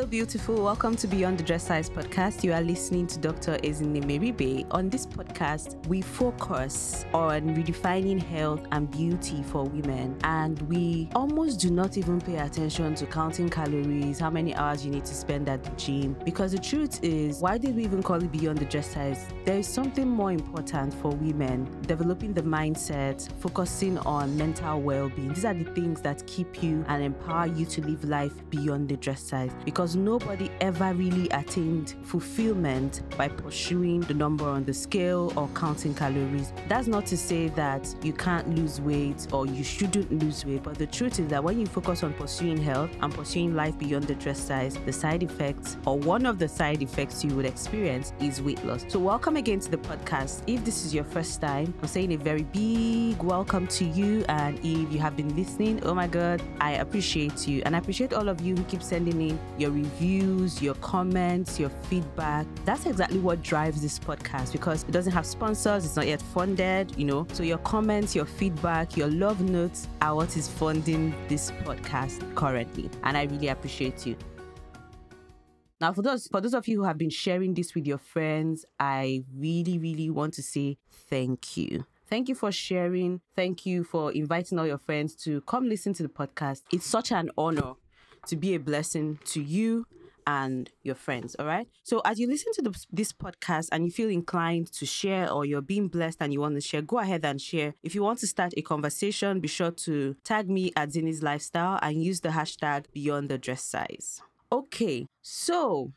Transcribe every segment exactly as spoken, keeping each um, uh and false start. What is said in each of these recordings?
beautiful. Welcome to Beyond the Dress Size podcast. You are listening to Doctor Ezinne Meribe. On this podcast, we focus on redefining health and beauty for women, and we almost do not even pay attention to counting calories, how many hours you need to spend at the gym, because the truth is, why did we even call it Beyond the Dress Size? There is something more important for women: developing the mindset, focusing on mental well-being. These are the things that keep you and empower you to live life beyond the dress size, because nobody ever really attained fulfillment by pursuing the number on the scale or counting calories. That's not to say that you can't lose weight or you shouldn't lose weight, but the truth is that when you focus on pursuing health and pursuing life beyond the dress size, the side effects, or one of the side effects you would experience, is weight loss. So welcome again to the podcast. If this is your first time, I'm saying a very big welcome to you, and if you have been listening, oh my god, I appreciate you, and I appreciate all of you who keep sending in your reviews, your comments, your feedback. That's exactly what drives this podcast, because it doesn't have sponsors, it's not yet funded, you know. So your comments, your feedback, your love notes are what is funding this podcast currently, and I really appreciate you. Now, for those for those of you who have been sharing this with your friends, I really, really want to say thank you. Thank you for sharing. Thank you for inviting all your friends to come listen to the podcast. It's such an honor to be a blessing to you and your friends, all right? So as you listen to the, this podcast and you feel inclined to share, or you're being blessed and you want to share, go ahead and share. If you want to start a conversation, be sure to tag me at Zinni's Lifestyle and use the hashtag Beyond the Dress Size. Okay, so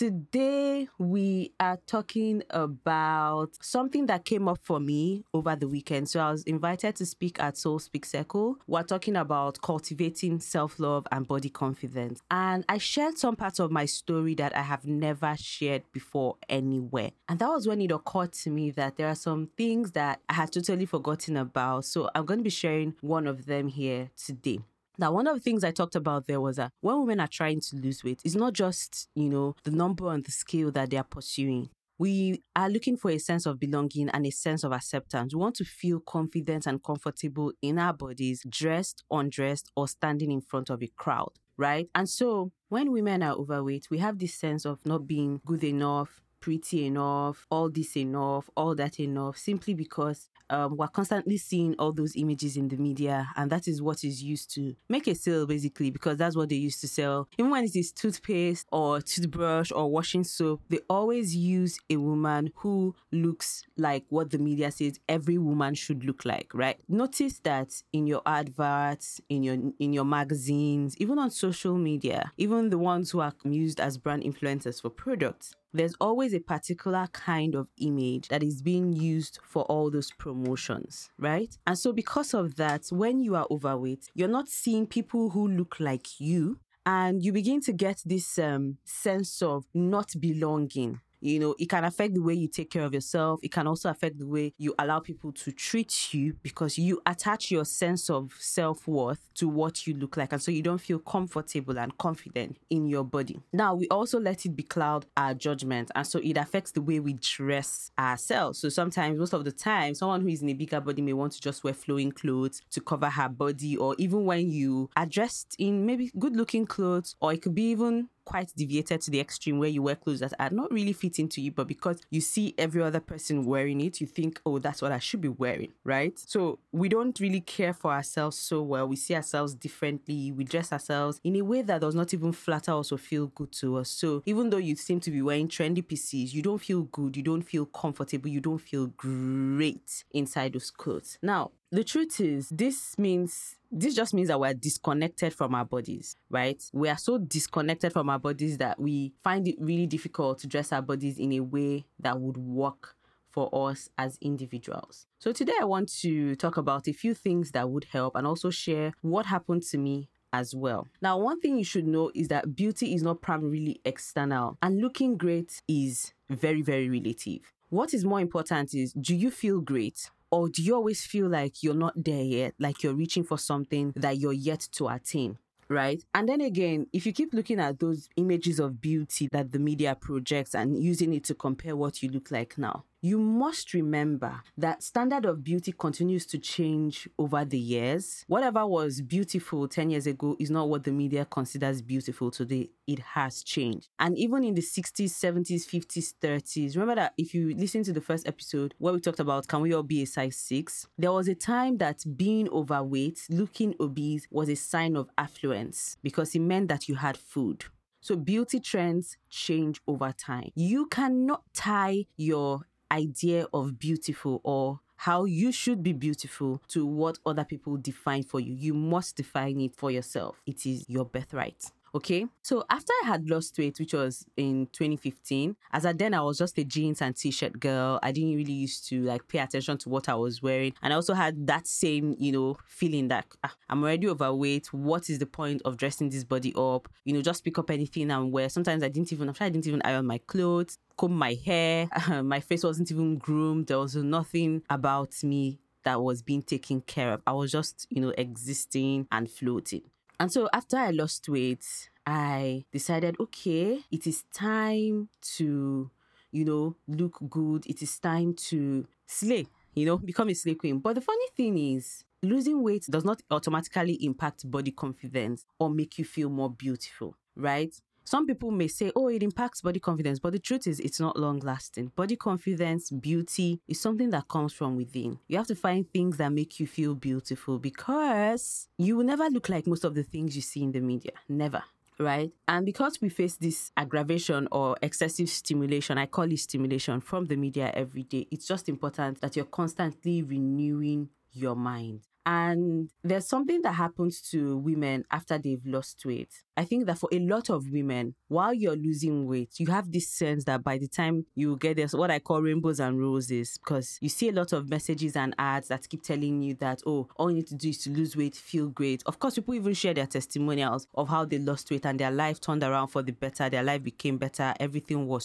today we are talking about something that came up for me over the weekend. So I was invited to speak at Soul Speak Circle. We're talking about cultivating self-love and body confidence. And I shared some parts of my story that I have never shared before anywhere. And that was when it occurred to me that there are some things that I had totally forgotten about. So I'm going to be sharing one of them here today. Now, one of the things I talked about there was that when women are trying to lose weight, it's not just, you know, the number on the scale that they are pursuing. We are looking for a sense of belonging and a sense of acceptance. We want to feel confident and comfortable in our bodies, dressed, undressed, or standing in front of a crowd, right? And so when women are overweight, we have this sense of not being good enough, pretty enough, all this enough, all that enough, simply because um, we're constantly seeing all those images in the media, and that is what is used to make a sale, basically, because that's what they used to sell. Even when it is toothpaste or toothbrush or washing soap, they always use a woman who looks like what the media says every woman should look like, right? Notice that in your adverts, in your in your magazines, even on social media, even the ones who are used as brand influencers for products, there's always a particular kind of image that is being used for all those promotions, right? And so because of that, when you are overweight, you're not seeing people who look like you, and you begin to get this um, sense of not belonging. You know, it can affect the way you take care of yourself. It can also affect the way you allow people to treat you, because you attach your sense of self-worth to what you look like. And so you don't feel comfortable and confident in your body. Now, we also let it becloud our judgment. And so it affects the way we dress ourselves. So sometimes, most of the time, someone who is in a bigger body may want to just wear flowing clothes to cover her body. Or even when you are dressed in maybe good-looking clothes, or it could be even quite deviated to the extreme where you wear clothes that are not really fitting to you, but because you see every other person wearing it, you think, oh, that's what I should be wearing, right? So we don't really care for ourselves so well. We see ourselves differently. We dress ourselves in a way that does not even flatter us or feel good to us. So even though you seem to be wearing trendy pieces, you don't feel good, you don't feel comfortable, you don't feel great inside those clothes. Now, the truth is, this means This just means that we're disconnected from our bodies, right? We are so disconnected from our bodies that we find it really difficult to dress our bodies in a way that would work for us as individuals. So today I want to talk about a few things that would help, and also share what happened to me as well. Now, one thing you should know is that beauty is not primarily external, and looking great is very, very relative. What is more important is, do you feel great? Or do you always feel like you're not there yet, like you're reaching for something that you're yet to attain, right? And then again, if you keep looking at those images of beauty that the media projects and using it to compare what you look like now, you must remember that standard of beauty continues to change over the years. Whatever was beautiful ten years ago is not what the media considers beautiful today. It has changed. And even in the sixties, seventies, fifties, thirties, remember that if you listen to the first episode where we talked about can we all be a size six, there was a time that being overweight, looking obese was a sign of affluence because it meant that you had food. So beauty trends change over time. You cannot tie your idea of beautiful or how you should be beautiful to what other people define for you. You must define it for yourself. It is your birthright. Okay, so after I had lost weight, which was in twenty fifteen, as at then I was just a jeans and t-shirt girl. I didn't really used to like pay attention to what I was wearing, and I also had that same, you know, feeling that ah, I'm already overweight. What is the point of dressing this body up? You know, just pick up anything and wear. Sometimes I didn't even, I'm sure I didn't even iron my clothes, comb my hair. My face wasn't even groomed. There was nothing about me that was being taken care of. I was just, you know, existing and floating. And so after I lost weight, I decided, okay, it is time to, you know, look good. It is time to slay, you know, become a slay queen. But the funny thing is, losing weight does not automatically impact body confidence or make you feel more beautiful, right? Some people may say, oh, it impacts body confidence, but the truth is it's not long lasting. Body confidence, beauty is something that comes from within. You have to find things that make you feel beautiful because you will never look like most of the things you see in the media. Never. Right? And because we face this aggravation or excessive stimulation, I call it stimulation from the media every day, it's just important that you're constantly renewing your mind. And there's something that happens to women after they've lost weight. I think that for a lot of women, while you're losing weight, you have this sense that by the time you get there, what I call rainbows and roses, because you see a lot of messages and ads that keep telling you that, oh, all you need to do is to lose weight, feel great. Of course, people even share their testimonials of how they lost weight and their life turned around for the better. Their life became better. Everything was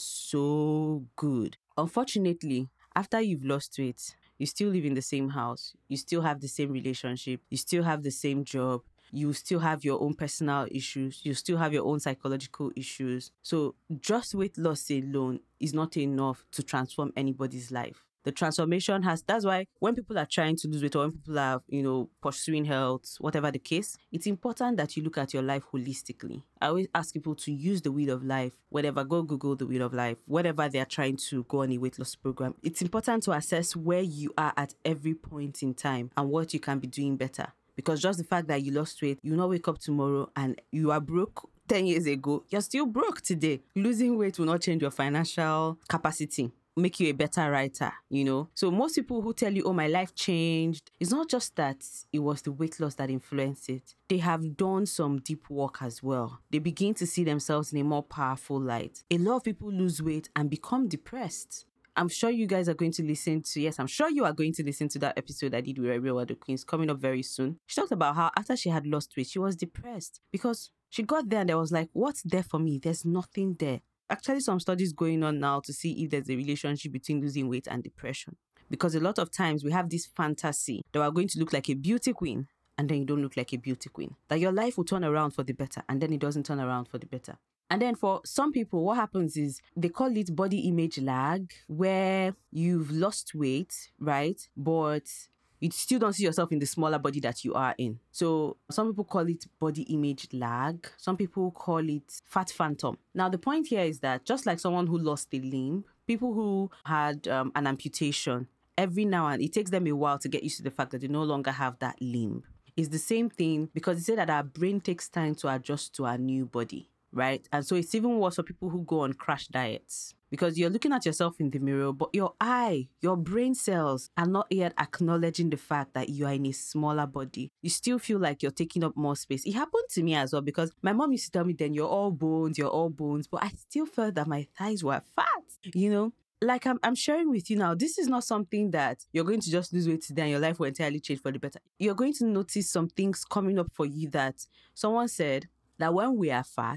so good. Unfortunately, after you've lost weight, you still live in the same house. You still have the same relationship. You still have the same job. You still have your own personal issues. You still have your own psychological issues. So just weight loss alone is not enough to transform anybody's life. The transformation has, that's why when people are trying to lose weight or when people are, you know, pursuing health, whatever the case, it's important that you look at your life holistically. I always ask people to use the Wheel of Life, whatever, go Google the Wheel of Life, whatever they're trying to go on a weight loss program. It's important to assess where you are at every point in time and what you can be doing better. Because just the fact that you lost weight, you not wake up tomorrow and you are broke ten years ago, you're still broke today. Losing weight will not change your financial capacity, make you a better writer, you know? So most people who tell you, oh, my life changed, it's not just that it was the weight loss that influenced it. They have done some deep work as well. They begin to see themselves in a more powerful light. A lot of people lose weight and become depressed. I'm sure you guys are going to listen to, yes, I'm sure you are going to listen to that episode I did with Real the Queens coming up very soon. She talked about how after she had lost weight, she was depressed because she got there and there was like, what's there for me? There's nothing there. Actually, some studies going on now to see if there's a relationship between losing weight and depression. Because a lot of times we have this fantasy that we're going to look like a beauty queen and then you don't look like a beauty queen. That your life will turn around for the better and then it doesn't turn around for the better. And then for some people, what happens is they call it body image lag, where you've lost weight, right? But you still don't see yourself in the smaller body that you are in. So some people call it body image lag. Some people call it fat phantom. Now, the point here is that just like someone who lost a limb, people who had um, an amputation, every now and it takes them a while to get used to the fact that they no longer have that limb. It's the same thing because they say that our brain takes time to adjust to our new body, right? And so it's even worse for people who go on crash diets because you're looking at yourself in the mirror, but your eye, your brain cells are not yet acknowledging the fact that you are in a smaller body. You still feel like you're taking up more space. It happened to me as well because my mom used to tell me then you're all bones, you're all bones, but I still felt that my thighs were fat, you know? Like I'm, I'm sharing with you now, this is not something that you're going to just lose weight today and your life will entirely change for the better. You're going to notice some things coming up for you that someone said that when we are fat,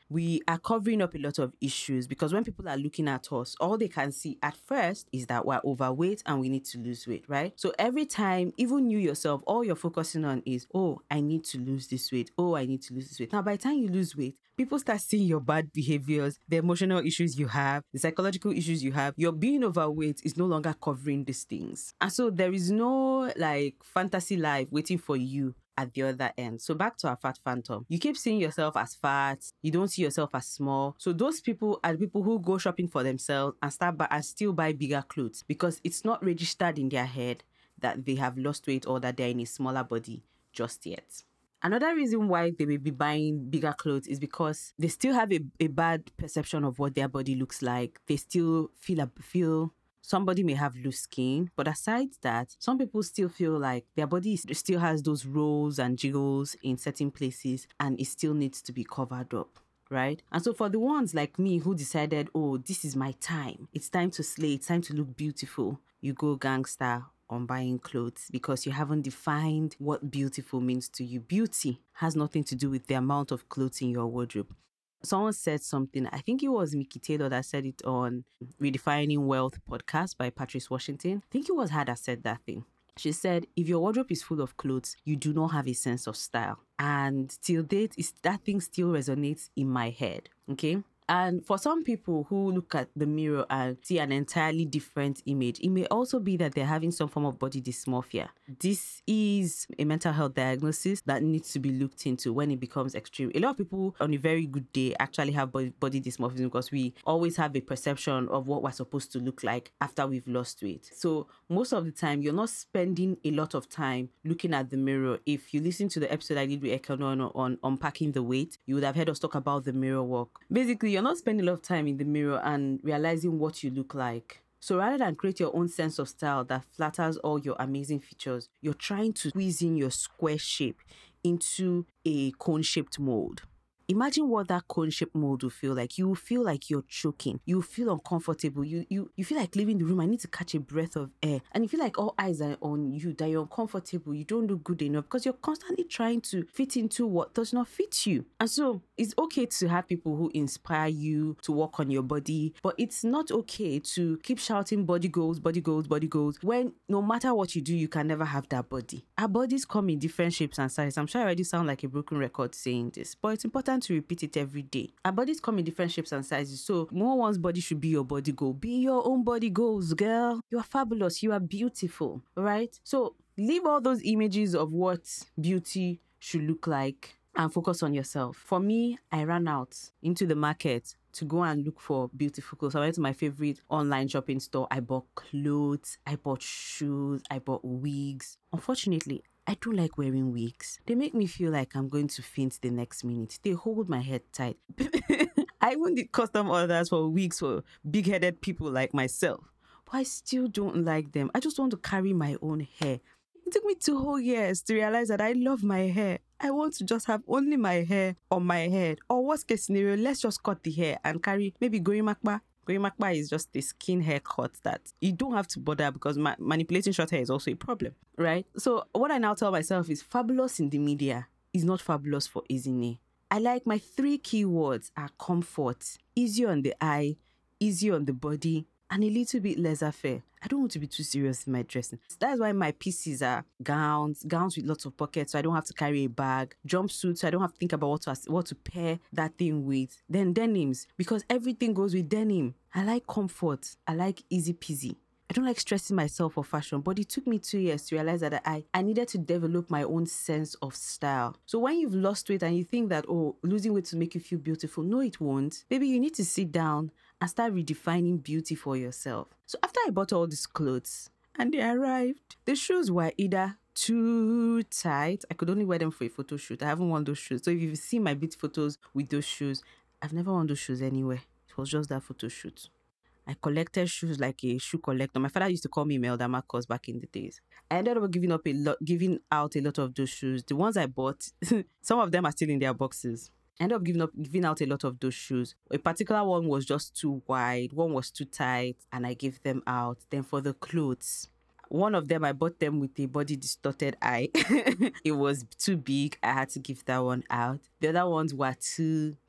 we are covering up a lot of issues because when people are looking at us, all they can see at first is that we're overweight and we need to lose weight, right? So every time, even you yourself, all you're focusing on is, oh, I need to lose this weight. Oh, I need to lose this weight. Now, by the time you lose weight, people start seeing your bad behaviors, the emotional issues you have, the psychological issues you have. Your being overweight is no longer covering these things. And so there is no like fantasy life waiting for you at the other end. So back to our fat phantom. You keep seeing yourself as fat. You don't see yourself as small. So those people are the people who go shopping for themselves and start buy, and still buy bigger clothes because it's not registered in their head that they have lost weight or that they're in a smaller body just yet. Another reason why they may be buying bigger clothes is because they still have a, a bad perception of what their body looks like. They still feel a, feel somebody may have loose skin, but aside that, some people still feel like their body still has those rolls and jiggles in certain places and it still needs to be covered up, right? And so for the ones like me who decided, oh, this is my time. It's time to slay. It's time to look beautiful. You go gangster on buying clothes because you haven't defined what beautiful means to you. Beauty has nothing to do with the amount of clothes in your wardrobe. Someone said something, I think it was Mickey Taylor that said it on Redefining Wealth podcast by Patrice Washington. I think it was her that said that thing. She said, if your wardrobe is full of clothes, you do not have a sense of style. And till date, is that thing still resonates in my head, okay? And for some people who look at the mirror and see an entirely different image, it may also be that they're having some form of body dysmorphia. This is a mental health diagnosis that needs to be looked into when it becomes extreme. A lot of people on a very good day actually have body, body dysmorphia because we always have a perception of what we're supposed to look like after we've lost weight. So most of the time, you're not spending a lot of time looking at the mirror. If you listen to the episode I did with Ekono on, on unpacking the weight, you would have heard us talk about the mirror walk. Basically, you're not spending a lot of time in the mirror and realizing what you look like. So rather than create your own sense of style that flatters all your amazing features, you're trying to squeeze in your square shape into a cone-shaped mold. Imagine what that cone-shaped mold will feel like. You will feel like you're choking. You will feel uncomfortable. You, you, you feel like leaving the room. I need to catch a breath of air. And you feel like all eyes are on you, that you're uncomfortable. You don't look good enough because you're constantly trying to fit into what does not fit you. And so it's okay to have people who inspire you to work on your body, but it's not okay to keep shouting body goals, body goals, body goals, when no matter what you do, you can never have that body. Our bodies come in different shapes and sizes. I'm sure I already sound like a broken record saying this, but it's important to repeat it every day. Our bodies come in different shapes and sizes, so no one's body should be your body goal. Be your own body goals, girl. You are fabulous. You are beautiful, right? So leave all those images of what beauty should look like and focus on yourself. For me, I ran out into the market to go and look for beautiful clothes. I went to my favorite online shopping store. I bought clothes, I bought shoes, I bought wigs. Unfortunately, I don't like wearing wigs. They make me feel like I'm going to faint the next minute. They hold my head tight. I even did custom orders for wigs for big-headed people like myself. But I still don't like them. I just want to carry my own hair. It took me two whole years to realize that I love my hair. I want to just have only my hair on my head. Or worst case scenario, let's just cut the hair and carry maybe gorimapa. Gorimapa is just a skin haircut that you don't have to bother because ma- manipulating short hair is also a problem, right? So what I now tell myself is fabulous in the media is not fabulous for Ezinne. I like my three keywords are comfort, easy on the eye, easy on the body, and a little bit laissez-faire. I don't want to be too serious in my dressing. That's why my pieces are gowns, gowns with lots of pockets, so I don't have to carry a bag. Jumpsuits, so I don't have to think about what to, what to pair that thing with. Then denims, because everything goes with denim. I like comfort. I like easy peasy. I don't like stressing myself for fashion, but it took me two years to realize that I, I needed to develop my own sense of style. So when you've lost weight and you think that, oh, losing weight will make you feel beautiful, no, it won't. Maybe you need to sit down and start redefining beauty for yourself. So after I bought all these clothes and they arrived, the shoes were either too tight. I could only wear them for a photo shoot. I haven't worn those shoes. So if you've seen my beat photos with those shoes, I've never worn those shoes anywhere. It was just that photo shoot. I collected shoes like a shoe collector. My father used to call me Imelda Marcos back in the days. I ended up giving up a lot, giving out a lot of those shoes. The ones I bought, some of them are still in their boxes. I ended up giving up, giving out a lot of those shoes. A particular one was just too wide, one was too tight, and I gave them out. Then for the clothes, one of them, I bought them with a body distorted eye. It was too big. I had to give that one out. The other ones were too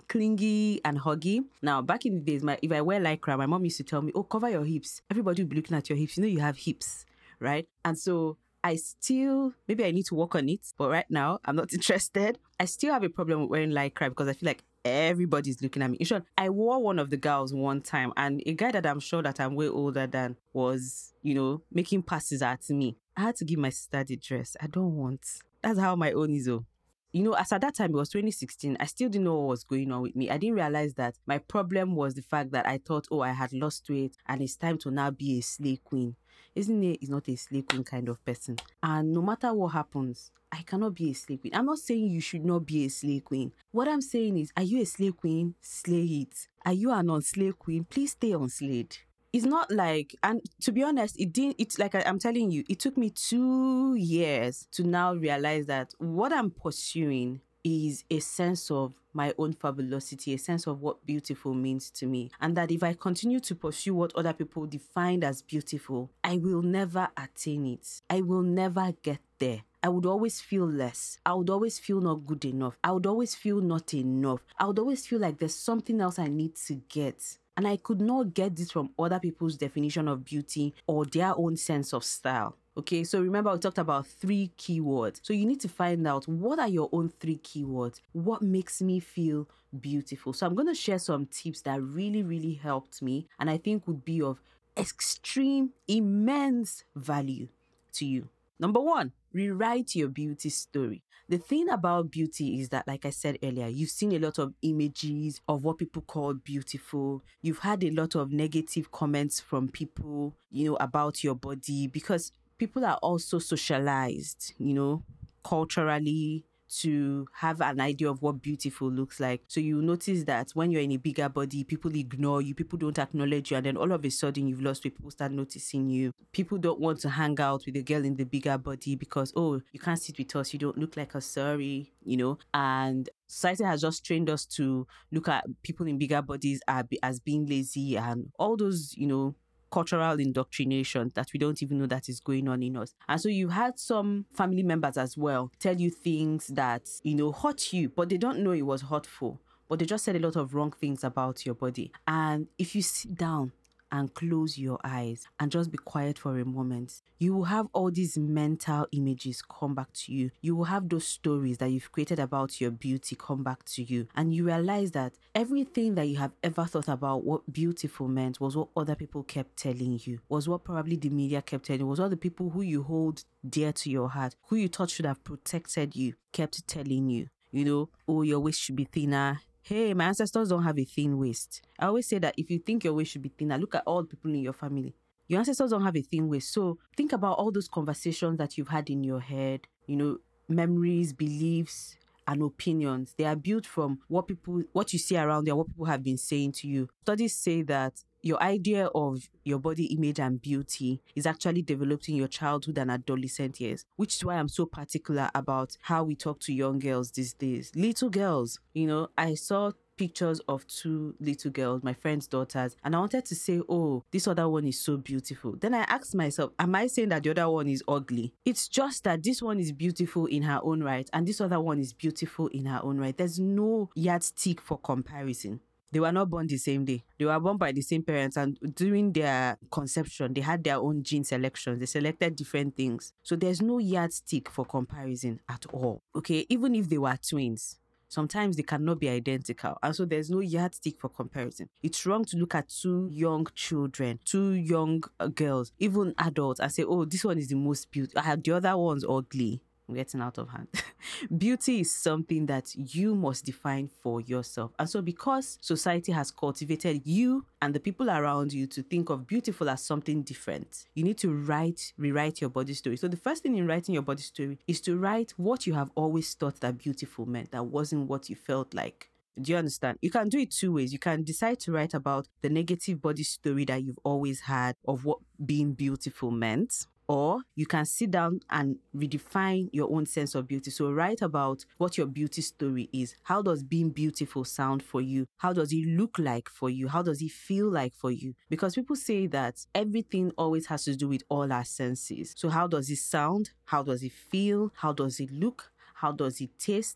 clingy and huggy. Now, back in the days, my if I wear lycra, my mom used to tell me, oh, cover your hips. Everybody will be looking at your hips. You know you have hips, right? And so I still, maybe I need to work on it, but right now I'm not interested. I still have a problem with wearing lycra because I feel like everybody's looking at me. In short, I wore one of the gals one time, and a guy that I'm sure that I'm way older than was, you know, making passes at me. I had to give my sister the dress. I don't want. That's how my own is. Oh. You know, as at that time, it was twenty sixteen, I still didn't know what was going on with me. I didn't realize that my problem was the fact that I thought, oh, I had lost weight and it's time to now be a slay queen. Isn't it? Is not a slay queen kind of person. And no matter what happens, I cannot be a slay queen. I'm not saying you should not be a slay queen. What I'm saying is, are you a slay queen? Slay it. Are you an unslay queen? Please stay unslayed. It's not like, and to be honest, it didn't, it's like I, I'm telling you, it took me two years to now realize that what I'm pursuing is a sense of my own fabulosity, a sense of what beautiful means to me. And that if I continue to pursue what other people define as beautiful, I will never attain it. I will never get there. I would always feel less. I would always feel not good enough. I would always feel not enough. I would always feel like there's something else I need to get. And I could not get this from other people's definition of beauty or their own sense of style. Okay, so remember we talked about three keywords. So you need to find out, what are your own three keywords? What makes me feel beautiful? So I'm going to share some tips that really, really helped me and I think would be of extreme, immense value to you. Number one, rewrite your beauty story. The thing about beauty is that, like I said earlier, you've seen a lot of images of what people call beautiful. You've had a lot of negative comments from people, you know, about your body because people are also socialized, you know, culturally to have an idea of what beautiful looks like. So you notice that when you're in a bigger body, people ignore you, people don't acknowledge you, and then all of a sudden you've lost weight, people start noticing you. People don't want to hang out with a girl in the bigger body because, oh, you can't sit with us, you don't look like us, sorry, you know. And society has just trained us to look at people in bigger bodies as being lazy and all those, you know, cultural indoctrination that we don't even know that is going on in us. And so you had some family members as well tell you things that, you know, hurt you, but they don't know it was hurtful, but they just said a lot of wrong things about your body. And if you sit down and close your eyes and just be quiet for a moment, you will have all these mental images come back to you. You will have those stories that you've created about your beauty come back to you. And you realize that everything that you have ever thought about what beautiful meant was what other people kept telling you, was what probably the media kept telling you, was what the people who you hold dear to your heart, who you thought should have protected you, kept telling you. You know, oh, your waist should be thinner. Hey, my ancestors don't have a thin waist. I always say that if you think your waist should be thinner, look at all the people in your family. Your ancestors don't have a thin waist. So think about all those conversations that you've had in your head, you know, memories, beliefs, and opinions. They are built from what people, what you see around you, what people have been saying to you. Studies say that your idea of your body image and beauty is actually developed in your childhood and adolescent years, which is why I'm so particular about how we talk to young girls these days. Little girls, you know, I saw pictures of two little girls, my friend's daughters, and I wanted to say, oh, this other one is so beautiful. Then I asked myself, am I saying that the other one is ugly? It's just that this one is beautiful in her own right, and this other one is beautiful in her own right. There's no yardstick for comparison. They were not born the same day. They were born by the same parents, and during their conception, they had their own gene selections. They selected different things. So there's no yardstick for comparison at all. Okay, even if they were twins, sometimes they cannot be identical. And so there's no yardstick for comparison. It's wrong to look at two young children, two young girls, even adults, and say, oh, this one is the most beautiful. The other one's ugly. I'm getting out of hand. Beauty is something that you must define for yourself. And so because society has cultivated you and the people around you to think of beautiful as something different, you need to write, rewrite your body story. So the first thing in writing your body story is to write what you have always thought that beautiful meant, that wasn't what you felt like. Do you understand? You can do it two ways. You can decide to write about the negative body story that you've always had of what being beautiful meant. Or you can sit down and redefine your own sense of beauty. So write about what your beauty story is. How does being beautiful sound for you? How does it look like for you? How does it feel like for you? Because people say that everything always has to do with all our senses. So how does it sound? How does it feel? How does it look? How does it taste?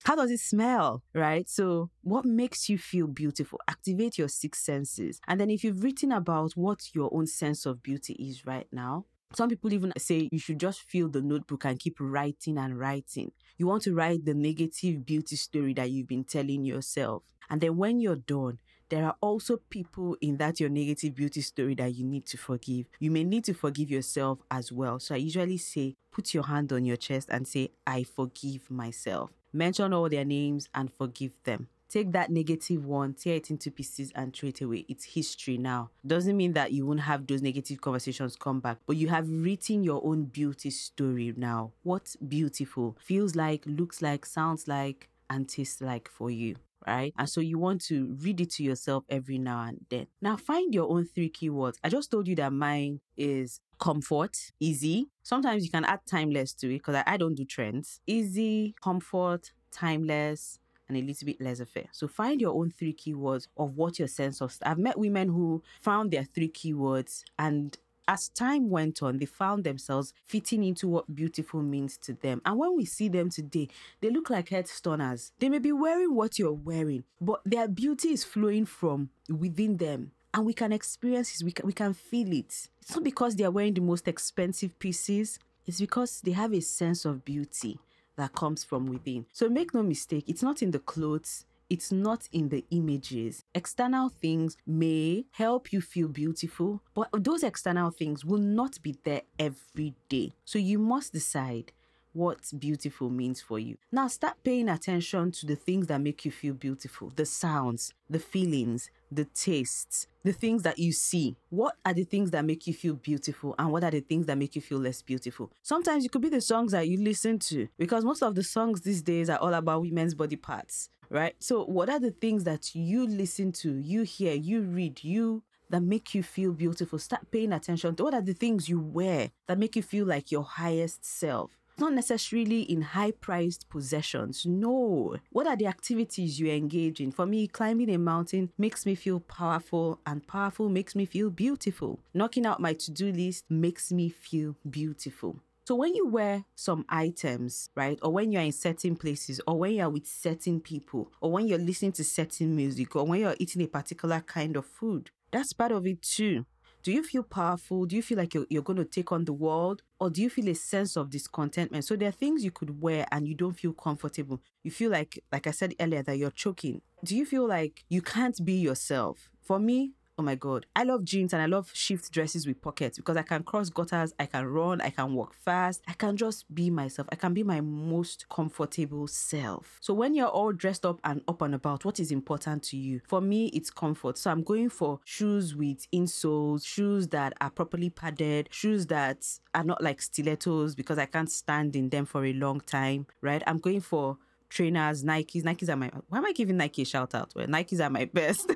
How does it smell, right? So what makes you feel beautiful? Activate your six senses. And then if you've written about what your own sense of beauty is right now, some people even say you should just fill the notebook and keep writing and writing. You want to write the negative beauty story that you've been telling yourself. And then when you're done, there are also people in that your negative beauty story that you need to forgive. You may need to forgive yourself as well. So I usually say, put your hand on your chest and say, I forgive myself. Mention all their names and forgive them. Take that negative one, tear it into pieces and throw it away. It's history now. Doesn't mean that you won't have those negative conversations come back, but you have written your own beauty story now. What's beautiful feels like, looks like, sounds like, and tastes like for you, right? And so you want to read it to yourself every now and then. Now find your own three keywords. I just told you that mine is comfort, easy. Sometimes you can add timeless to it because I, I don't do trends. Easy, comfort, timeless, and a little bit laissez-faire. So find your own three keywords of what your sense of... I've met women who found their three keywords, and as time went on, they found themselves fitting into what beautiful means to them. And when we see them today, they look like head stoners. They may be wearing what you're wearing, but their beauty is flowing from within them. And we can experience it, we can, we can feel it. It's not because they are wearing the most expensive pieces. It's because they have a sense of beauty that comes from within. So make no mistake, it's not in the clothes, it's not in the images. External things may help you feel beautiful, but those external things will not be there every day. So you must decide what beautiful means for you. Now start paying attention to the things that make you feel beautiful, the sounds, the feelings, the tastes, the things that you see. What are the things that make you feel beautiful and what are the things that make you feel less beautiful? Sometimes it could be the songs that you listen to, because most of the songs these days are all about women's body parts, right? So what are the things that you listen to, you hear, you read, you that make you feel beautiful? Start paying attention to what are the things you wear that make you feel like your highest self. Not necessarily in high-priced possessions. No. What are the activities you engage in? For me, climbing a mountain makes me feel powerful, and powerful makes me feel beautiful. Knocking out my to-do list makes me feel beautiful. So when you wear some items, right, or when you're in certain places, or when you're with certain people, or when you're listening to certain music, or when you're eating a particular kind of food, that's part of it too. Do you feel powerful? Do you feel like you're, you're going to take on the world? Or do you feel a sense of discontentment? So there are things you could wear and you don't feel comfortable. You feel like, like I said earlier, that you're choking. Do you feel like you can't be yourself? For me, oh my God, I love jeans and I love shift dresses with pockets because I can cross gutters, I can run, I can walk fast, I can just be myself. I can be my most comfortable self. So when you're all dressed up and up and about, what is important to you? For me, it's comfort. So I'm going for shoes with insoles, shoes that are properly padded, shoes that are not like stilettos because I can't stand in them for a long time, right? I'm going for trainers, Nikes. Nikes are my... Why am I giving Nike a shout out? Well, Nikes are my best.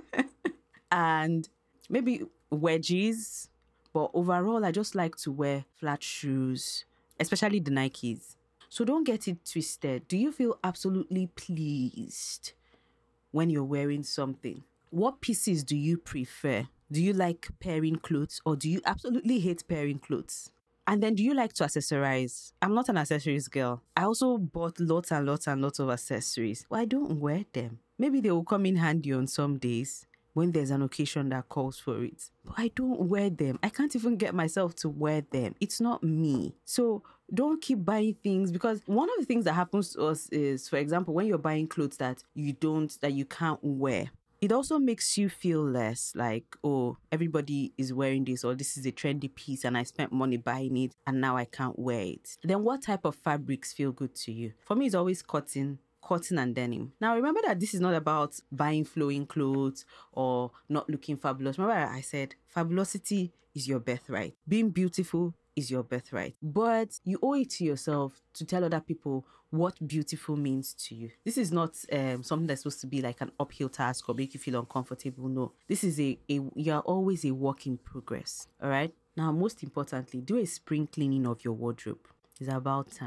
And maybe wedges, but overall I just like to wear flat shoes, especially the Nikes. So don't get it twisted. Do you feel absolutely pleased when you're wearing something? What pieces do you prefer? Do you like pairing clothes or do you absolutely hate pairing clothes? And then do you like to accessorize? I'm not an accessories girl. I also bought lots and lots and lots of accessories, but I don't wear them. Maybe they will come in handy on some days when there's an occasion that calls for it. But I don't wear them. I can't even get myself to wear them. It's not me. So don't keep buying things, because one of the things that happens to us is, for example, when you're buying clothes that you don't, that you can't wear, it also makes you feel less like, oh, everybody is wearing this, or this is a trendy piece and I spent money buying it and now I can't wear it. Then what type of fabrics feel good to you? For me, it's always cotton. Cotton and denim. Now, remember that this is not about buying flowing clothes or not looking fabulous. Remember I said fabulosity is your birthright. Being beautiful is your birthright. But you owe it to yourself to tell other people what beautiful means to you. This is not um, something that's supposed to be like an uphill task or make you feel uncomfortable. No, this is a, a you're always a work in progress. All right. Now, most importantly, do a spring cleaning of your wardrobe. It's about time.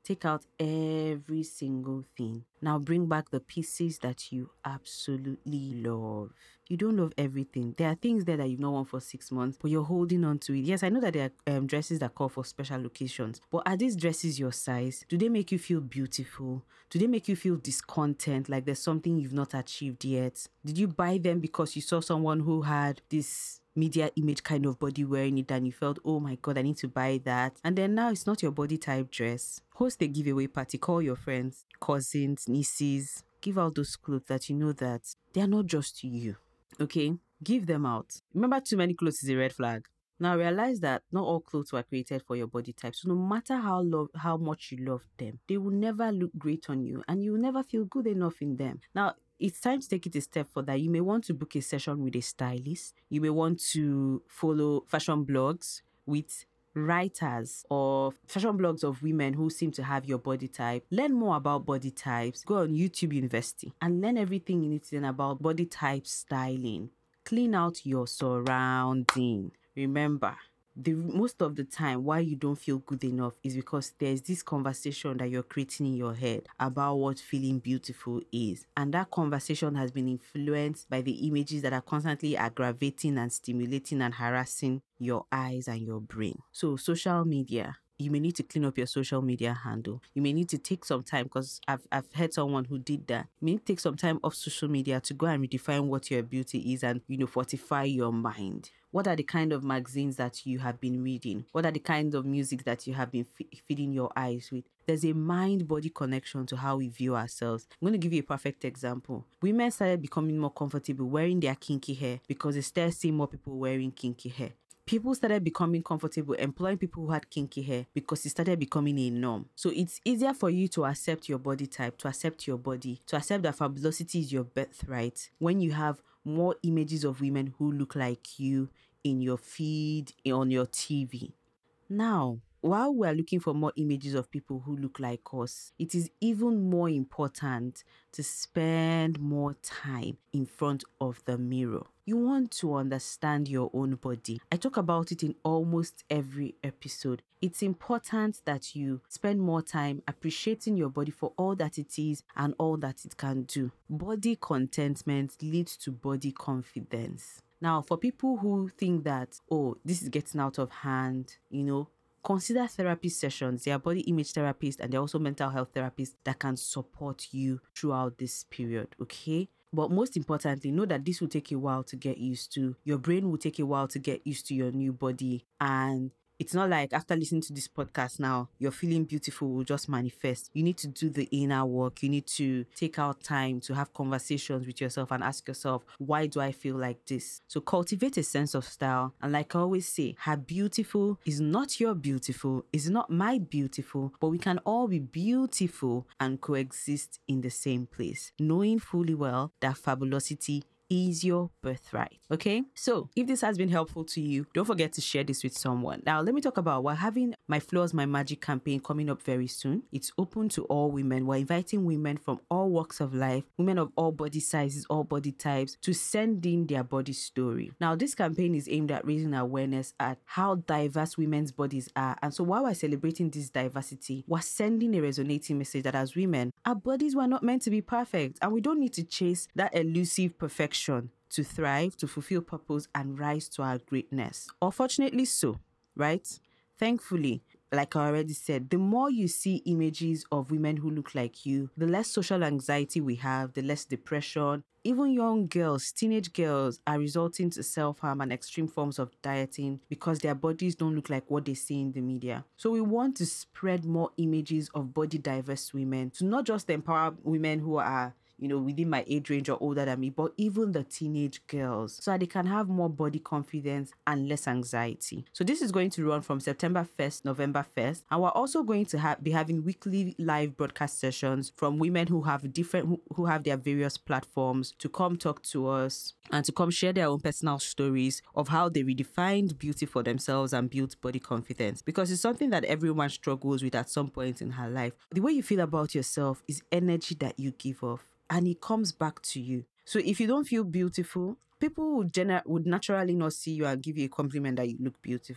Take out every single thing. Now bring back the pieces that you absolutely love. You don't love everything. There are things there that you've not worn for six months, but you're holding on to it. Yes, I know that there are um, dresses that call for special occasions, but are these dresses your size? Do they make you feel beautiful? Do they make you feel discontent, like there's something you've not achieved yet? Did you buy them because you saw someone who had this media image kind of body wearing it and you felt, oh my God, I need to buy that? And then now it's not your body type dress. Host a giveaway party, call your friends, cousins, nieces, give out those clothes that you know that they are not just you. Okay, give them out. Remember, too many clothes is a red flag. Now realize that not all clothes were created for your body type. So no matter how love, how much you love them, they will never look great on you and you will never feel good enough in them. Now, it's time to take it a step further. You may want to book a session with a stylist. You may want to follow fashion blogs with writers or fashion blogs of women who seem to have your body type. Learn more about body types. Go on YouTube University and learn everything you need to learn about body type styling. Clean out your surrounding. Remember, the most of the time why you don't feel good enough is because there's this conversation that you're creating in your head about what feeling beautiful is, and that conversation has been influenced by the images that are constantly aggravating and stimulating and harassing your eyes and your brain. So social media, you may need to clean up your social media handle. You may need to take some time, because I've, I've heard someone who did that. You may need to take some time off social media to go and redefine what your beauty is and, you know, fortify your mind. What are the kind of magazines that you have been reading? What are the kinds of music that you have been f- feeding your eyes with? There's a mind-body connection to how we view ourselves. I'm going to give you a perfect example. Women started becoming more comfortable wearing their kinky hair because they started seeing more people wearing kinky hair. People started becoming comfortable employing people who had kinky hair because it started becoming a norm. So it's easier for you to accept your body type, to accept your body, to accept that fabulosity is your birthright when you have more images of women who look like you in your feed, on your T V. Now, while we're looking for more images of people who look like us, it is even more important to spend more time in front of the mirror. You want to understand your own body. I talk about it in almost every episode. It's important that you spend more time appreciating your body for all that it is and all that it can do. Body contentment leads to body confidence. Now, for people who think that, oh, this is getting out of hand, you know, consider therapy sessions. There are body image therapists and there are also mental health therapists that can support you throughout this period, okay? But most importantly, know that this will take a while to get used to. Your brain will take a while to get used to your new body, and it's not like after listening to this podcast now, you're feeling beautiful will just manifest. You need to do the inner work. You need to take out time to have conversations with yourself and ask yourself, why do I feel like this? So cultivate a sense of style. And like I always say, her beautiful is not your beautiful, is not my beautiful, but we can all be beautiful and coexist in the same place, knowing fully well that fabulosity is your birthright. Okay, so if this has been helpful to you, don't forget to share this with someone. Now let me talk about, we're having My Flaws My Magic campaign coming up very soon. It's open to all women. We're inviting women from all walks of life, women of all body sizes, all body types, to send in their body story. Now this campaign is aimed at raising awareness at how diverse women's bodies are, and so while we're celebrating this diversity, we're sending a resonating message that as women, our bodies were not meant to be perfect, and we don't need to chase that elusive perfection to thrive, to fulfill purpose, and rise to our greatness. Unfortunately so, right? Thankfully, like I already said, the more you see images of women who look like you, the less social anxiety we have, the less depression. Even young girls, teenage girls, are resorting to self-harm and extreme forms of dieting because their bodies don't look like what they see in the media. So we want to spread more images of body diverse women to not just empower women who are, you know, within my age range or older than me, but even the teenage girls, so that they can have more body confidence and less anxiety. So this is going to run from September first, November first, and we're also going to have be having weekly live broadcast sessions from women who have different, who, who have their various platforms to come talk to us and to come share their own personal stories of how they redefined beauty for themselves and built body confidence, because it's something that everyone struggles with at some point in her life. The way you feel about yourself is energy that you give off, and it comes back to you. So if you don't feel beautiful, people would, gener- would naturally not see you and give you a compliment that you look beautiful.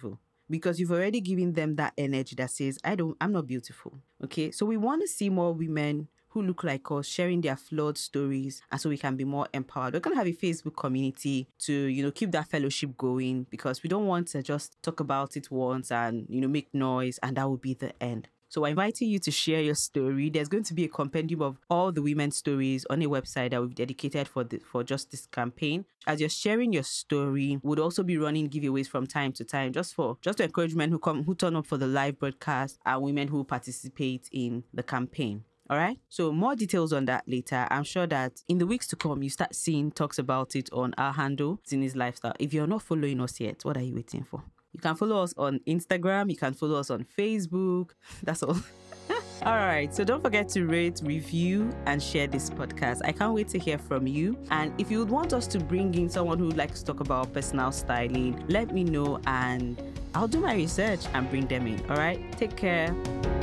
because you've already given them that energy that says, I don't, I'm not beautiful. Okay. So we want to see more women who look like us sharing their flawed stories, and so we can be more empowered. We're going to have a Facebook community to, you know, keep that fellowship going, because we don't want to just talk about it once and, you know, make noise and that will be the end. So we're inviting you to share your story. There's going to be a compendium of all the women's stories on a website that we've dedicated for the, for just this campaign. As you're sharing your story, we'll also be running giveaways from time to time, just for just to encourage men who come who turn up for the live broadcast and women who participate in the campaign. All right. So more details on that later. I'm sure that in the weeks to come, you start seeing talks about it on our handle, Zini's Lifestyle. If you're not following us yet, what are you waiting for? You can follow us on Instagram. You can follow us on Facebook. That's all. All right. So don't forget to rate, review, and share this podcast. I can't wait to hear from you. And if you would want us to bring in someone who would like to talk about personal styling, let me know and I'll do my research and bring them in. All right. Take care.